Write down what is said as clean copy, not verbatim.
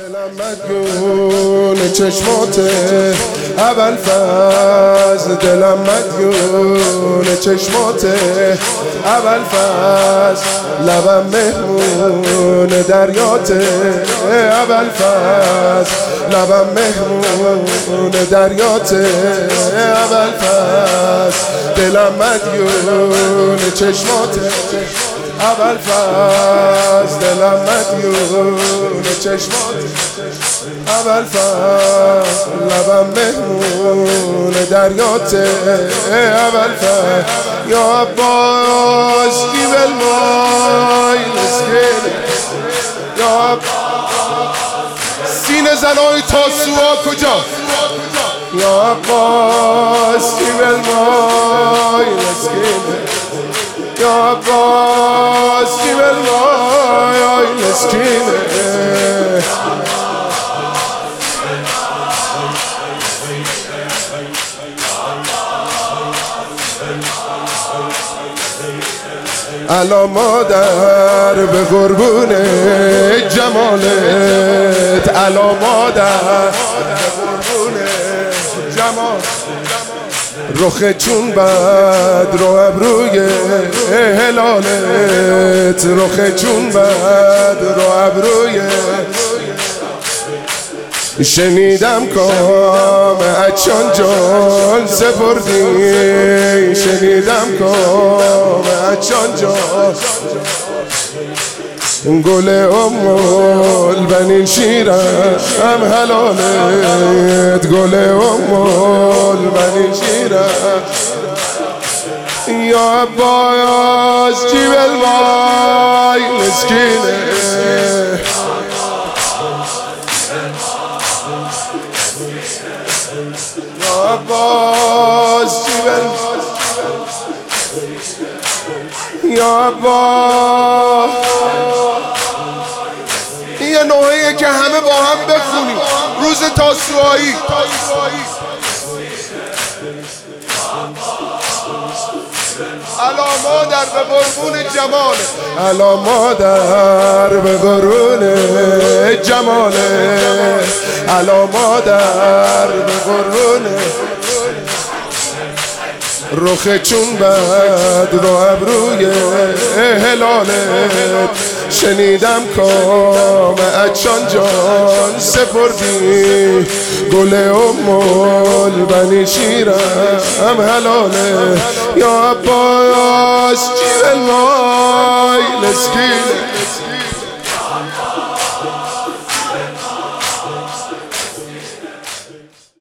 دلم مدیون چشماته اول فصل، دلم مدیون چشماته اول فصل، لبم مهمون دریاته اول فصل، لبم مهمون دریاته اول فصل، دلم مدیون چشماته اول فصل، دلم مدیون چشمات اول فصل، لبم مهمون دریاته اول فصل. یا عباس جیب المای مسکین، یا سینه زنای تاسوها کجا؟ یا عباس جیب المای مسکین، یا عباس جیب المای مسکینه. الا مادر به قربون جمالت، الا مادر به قربون جمال، رخ چون بد رو ابروی هلالت، رخ چون بد رو ابروی. شنیدم کام اچان جان سپردی، شنیدم کام اچان جان گل البنین شیرم حلالت، گل البنین شیرم. یا عباس جیب المای مسکینه، یا عباس جیب المای، یا عباس. یه نوعیه که همه با هم بخونیم روز تاسوعایی. الا مادر به قربون جماله، الا مادر به قربون جماله، الا مادر به قربون رخ چون بد رو ابروی هلالت. شنیدم کام اچان جان سپردی، گل البنین شیرم حلاله. یا عباس جیب المای مسکینه،